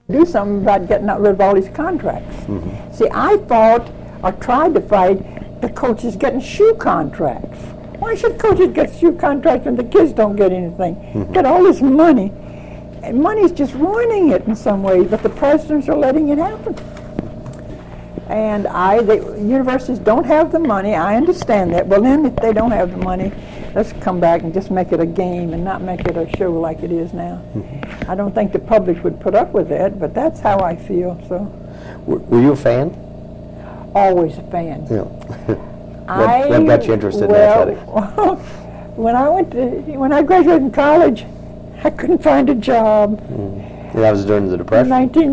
do something about getting rid of all these contracts. See, I fought or tried to fight the coaches getting shoe contracts. Why should coaches get shoe contracts when the kids don't get anything? Get all this money. And money's just ruining it in some ways, but the presidents are letting it happen. And the universities don't have the money. I understand that. Well, then if they don't have the money, let's come back and just make it a game and not make it a show like it is now. I don't think the public would put up with that, but that's how I feel. So, were you a fan? Always a fan. Yeah. What got you interested in athletics? When I graduated from college, I couldn't find a job. And that was during the Depression?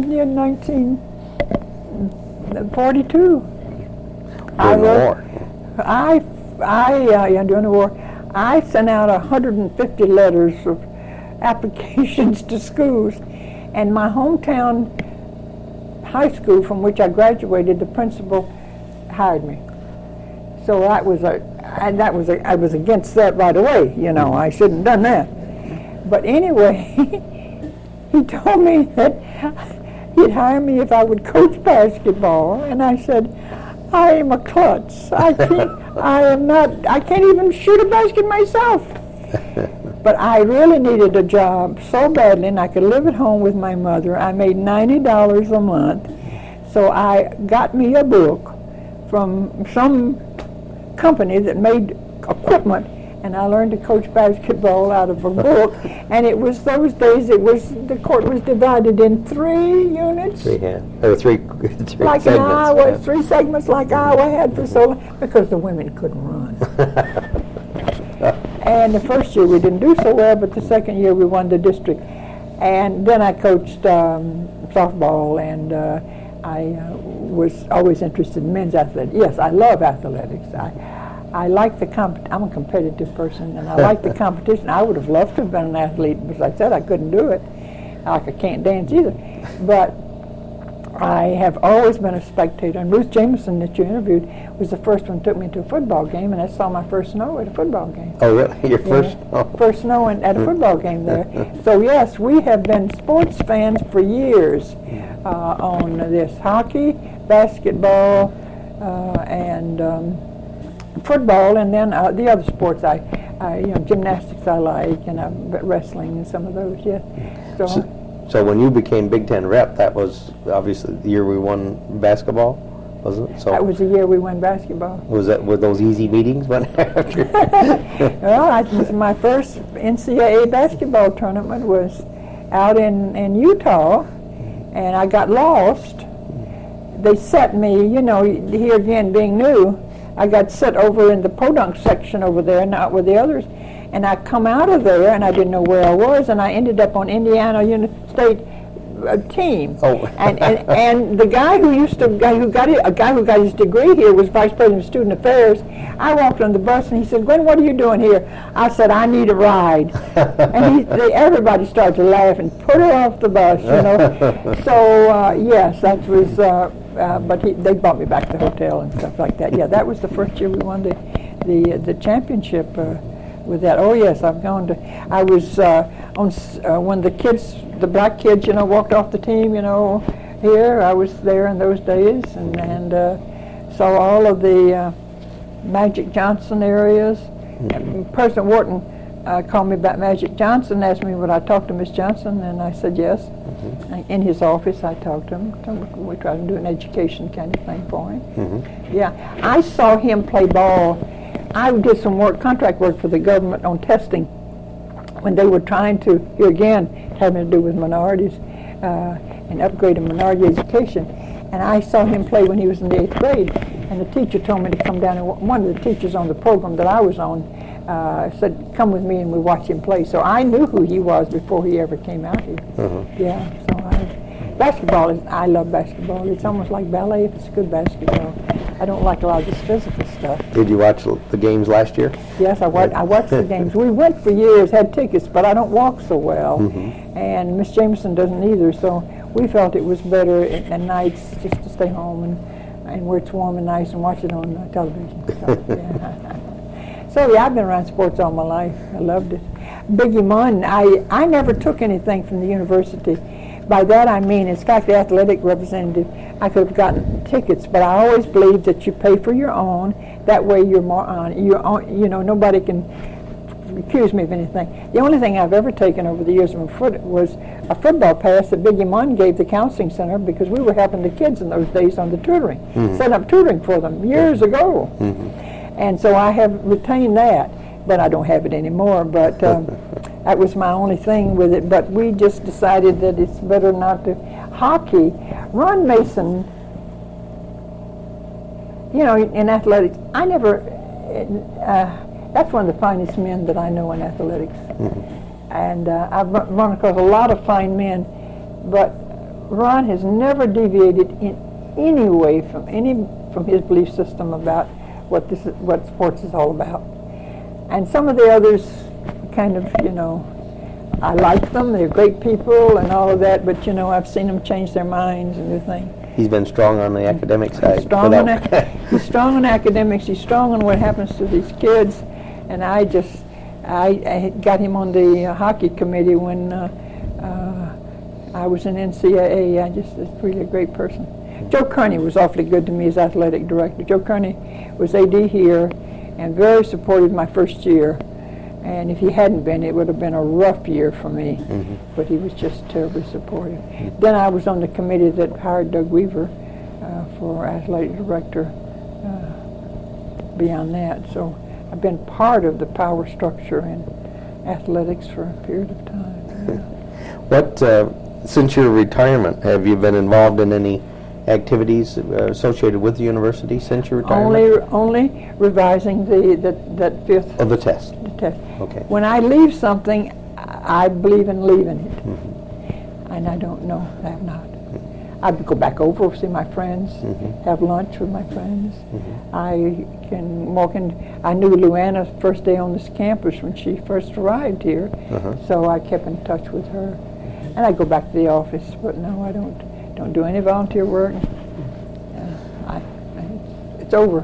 1942. During the war? During the war. I sent out 150 letters of applications to schools, and my hometown high school from which I graduated, the principal hired me. So I was against that right away. You know, I shouldn't have done that. But anyway, he told me that he'd hire me if I would coach basketball, and I said, I am a klutz. I can't even shoot a basket myself. But I really needed a job so badly, and I could live at home with my mother. I made $90 a month, so I got me a book from some company that made equipment, and I learned to coach basketball out of a book. And it was those days. The court was divided in 3 units. Three like segments. In Iowa, 3 segments like Iowa had for so long, because the women couldn't run. And the first year we didn't do so well, but the second year we won the district. And then I coached softball, and I was always interested in men's athletics. Yes, I love athletics. I like the I'm a competitive person, and I like the competition. I would have loved to have been an athlete, but as I said, I couldn't do it. Like I can't dance either. But I have always been a spectator, and Ruth Jameson that you interviewed was the first one who took me to a football game, and I saw my first snow at a football game. Oh, really? Your first snow? First snow at a football game there. So yes, we have been sports fans for years on this hockey, basketball, and football, and then the other sports gymnastics I like, and wrestling and some of those, yeah. So when you became Big Ten rep, that was obviously the year we won basketball, wasn't it? So that was the year we won basketball. Were those easy meetings? Well, my first NCAA basketball tournament was out in Utah, and I got lost. They set me, here again being new, I got set over in the podunk section over there, not with the others. And I come out of there, and I didn't know where I was, and I ended up on Indiana State team. Oh. and the guy who got his degree here was vice president of student affairs. I walked on the bus, and he said, "Gwen, what are you doing here?" I said, "I need a ride." And everybody started to laugh and put her off the bus, So yes, that was. But they brought me back to the hotel and stuff like that. Yeah, that was the first year we won the championship. With that, oh yes, I was on when the black kids, walked off the team, here, I was there in those days, and saw all of the Magic Johnson areas. And President Wharton called me back Magic Johnson, asked me would I talk to Miss Johnson, and I said yes. In his office, I talked to him. We tried to do an education kind of thing for him. Yeah, I saw him play ball. I did some contract work for the government on testing when they were trying to, here again, having to do with minorities and upgrading minority education. And I saw him play when he was in the 8th grade. And the teacher told me to come down, and one of the teachers on the program that I was on said, "Come with me," and we watched him play. So I knew who he was before he ever came out here. Yeah, so I love basketball. It's almost like ballet if it's good basketball. I don't like a lot of this physical stuff. Did you watch the games last year? Yes, I watched the games. We went for years, had tickets, but I don't walk so well. And Miss Jameson doesn't either, so we felt it was better at nights just to stay home and where it's warm and nice and watch it on television. So yeah, I've been around sports all my life. I loved it. Biggie Munn, I never took anything from the university, By that I mean, in fact, the athletic representative, I could have gotten tickets, but I always believe that you pay for your own. That way you're more on your own. You know, nobody can accuse me of anything. The only thing I've ever taken over the years was a football pass that Biggie Munn gave the counseling center because we were helping the kids in those days on the tutoring, setting up tutoring for them years ago. And so I have retained that, but I don't have it anymore. But that was my only thing with it. But we just decided that it's better not to. Hockey, Ron Mason, you know, in athletics, I never, that's one of the finest men that I know in athletics. And I've run across a lot of fine men, but Ron has never deviated in any way from his belief system about what sports is all about. And some of the others kind of, you know, I like them, they're great people and all of that, but you know, I've seen them change their minds and everything. He's been strong on the academic side. He's strong on academics, he's strong on what happens to these kids, and I got him on the hockey committee when I was in NCAA. He's really a great person. Joe Kearney was awfully good to me as athletic director. Joe Kearney was AD here and very supportive my first year. And if he hadn't been, it would have been a rough year for me. But he was just terribly supportive. Then I was on the committee that hired Doug Weaver for athletic director beyond that. So I've been part of the power structure in athletics for a period of time. What, since your retirement, have you been involved in any activities associated with the university since your retirement? Only revising that fifth. Of the test. Test. Okay. When I leave something, I believe in leaving it, and I don't know. I have not. I'd go back over, see my friends, have lunch with my friends. I can walk in. I knew Luana's first day on this campus when she first arrived here, so I kept in touch with her. And I go back to the office, but no, I don't do any volunteer work. It's over.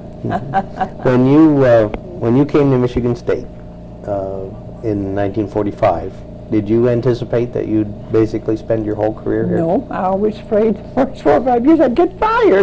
When you came to Michigan State in 1945, did you anticipate that you'd basically spend your whole career here? No, I always afraid the first 4 or 5 years I'd get fired.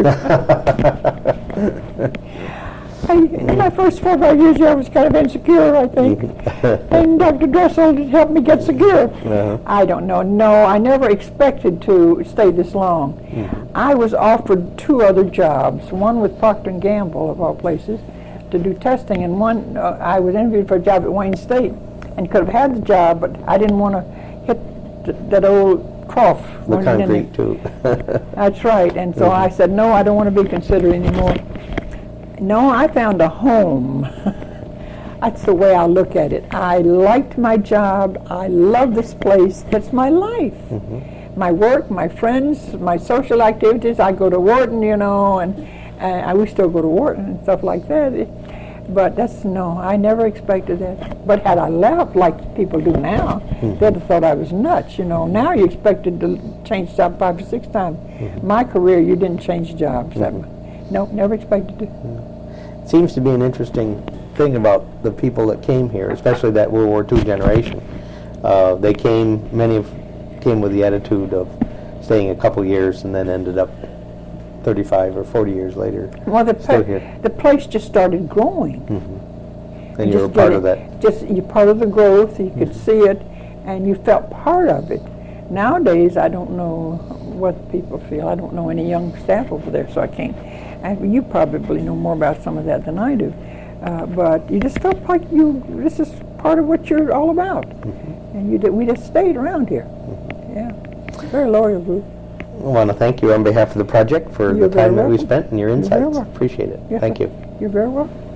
In my first 4 or 5 years here, I was kind of insecure, I think. And Dr. Dressel helped me get secure. I don't know. No, I never expected to stay this long. I was offered 2 other jobs, one with Procter & Gamble, of all places, to do testing, and one, I was interviewed for a job at Wayne State and could have had the job, but I didn't want to hit that old trough. The concrete, too. That's right, and so I said, no, I don't want to be considered anymore. No, I found a home. That's the way I look at it. I liked my job. I love this place. That's my life. My work, my friends, my social activities. I go to Wharton, you know, and we still go to Wharton and stuff like that. But no, I never expected that. But had I left like people do now, they'd have thought I was nuts, you know. Now you're expected to change jobs 5 or 6 times. My career, you didn't change jobs. Nope, never expected to. It seems to be an interesting thing about the people that came here, especially that World War II generation. Many came with the attitude of staying a couple years and then ended up 35 or 40 years later. Well, still here. The place just started growing. And you were part of that. You're part of the growth. You could see it, and you felt part of it. Nowadays, I don't know what people feel. I don't know any young staff over there, so I can't. You probably know more about some of that than I do. But you just felt like this is part of what you're all about. And we just stayed around here. Yeah. Very loyal group. I want to thank you on behalf of the project for the time that we spent and your insights. Appreciate it. Yeah. Thank you. You're very welcome.